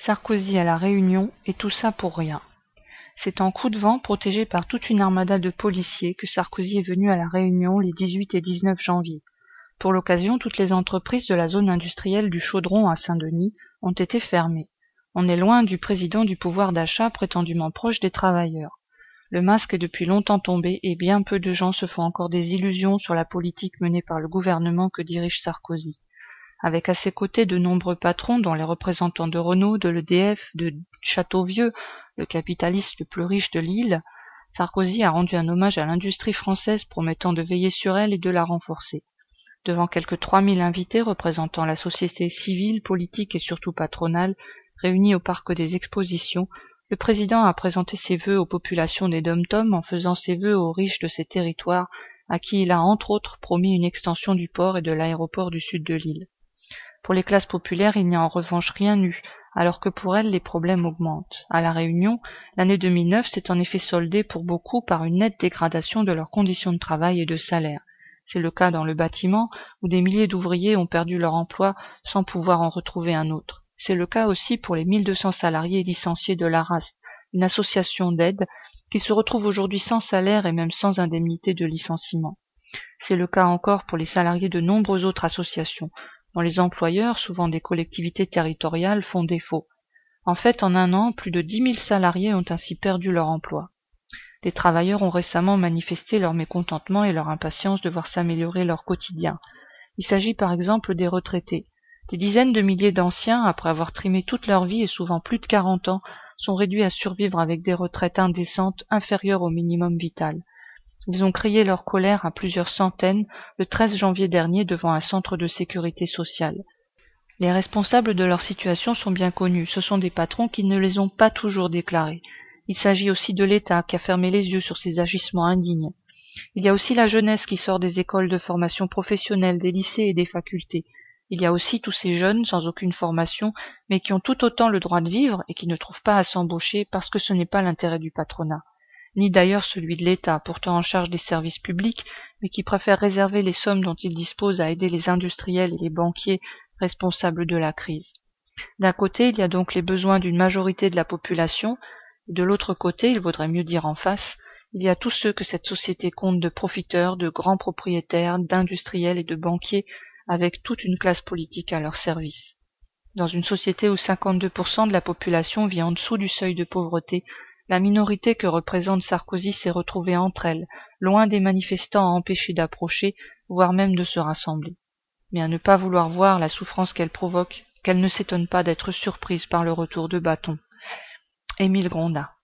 Sarkozy à la Réunion, et tout ça pour rien. C'est en coup de vent, protégé par toute une armada de policiers, que Sarkozy est venu à la Réunion les 18 et 19 janvier. Pour l'occasion, toutes les entreprises de la zone industrielle du Chaudron à Saint-Denis ont été fermées. On est loin du président du pouvoir d'achat prétendument proche des travailleurs. Le masque est depuis longtemps tombé et bien peu de gens se font encore des illusions sur la politique menée par le gouvernement que dirige Sarkozy. Avec à ses côtés de nombreux patrons, dont les représentants de Renault, de l'EDF, de Châteauvieux, le capitaliste le plus riche de l'île, Sarkozy a rendu un hommage à l'industrie française promettant de veiller sur elle et de la renforcer. Devant quelques 3000 invités représentant la société civile, politique et surtout patronale, réunis au parc des Expositions, le président a présenté ses vœux aux populations des Dom-Tom en faisant ses vœux aux riches de ces territoires, à qui il a entre autres promis une extension du port et de l'aéroport du sud de l'île. Pour les classes populaires, il n'y a en revanche rien eu, alors que pour elles, les problèmes augmentent. À La Réunion, l'année 2009 s'est en effet soldée pour beaucoup par une nette dégradation de leurs conditions de travail et de salaire. C'est le cas dans le bâtiment, où des milliers d'ouvriers ont perdu leur emploi sans pouvoir en retrouver un autre. C'est le cas aussi pour les 1200 salariés licenciés de l'ARAS, une association d'aide qui se retrouve aujourd'hui sans salaire et même sans indemnité de licenciement. C'est le cas encore pour les salariés de nombreuses autres associations, dont les employeurs, souvent des collectivités territoriales, font défaut. En fait, en un an, plus de 10 000 salariés ont ainsi perdu leur emploi. Les travailleurs ont récemment manifesté leur mécontentement et leur impatience de voir s'améliorer leur quotidien. Il s'agit par exemple des retraités. Des dizaines de milliers d'anciens, après avoir trimé toute leur vie et souvent plus de 40 ans, sont réduits à survivre avec des retraites indécentes inférieures au minimum vital. Ils ont crié leur colère à plusieurs centaines le 13 janvier dernier devant un centre de sécurité sociale. Les responsables de leur situation sont bien connus, ce sont des patrons qui ne les ont pas toujours déclarés. Il s'agit aussi de l'État qui a fermé les yeux sur ces agissements indignes. Il y a aussi la jeunesse qui sort des écoles de formation professionnelle, des lycées et des facultés. Il y a aussi tous ces jeunes sans aucune formation, mais qui ont tout autant le droit de vivre et qui ne trouvent pas à s'embaucher parce que ce n'est pas l'intérêt du patronat, ni d'ailleurs celui de l'État, pourtant en charge des services publics, mais qui préfère réserver les sommes dont il dispose à aider les industriels et les banquiers responsables de la crise. D'un côté, il y a donc les besoins d'une majorité de la population, et de l'autre côté, il vaudrait mieux dire en face, il y a tous ceux que cette société compte de profiteurs, de grands propriétaires, d'industriels et de banquiers, avec toute une classe politique à leur service. Dans une société où 52% de la population vit en dessous du seuil de pauvreté, la minorité que représente Sarkozy s'est retrouvée entre elles, loin des manifestants à empêcher d'approcher, voire même de se rassembler. Mais à ne pas vouloir voir la souffrance qu'elle provoque, qu'elle ne s'étonne pas d'être surprise par le retour de bâton. Émile Grondat.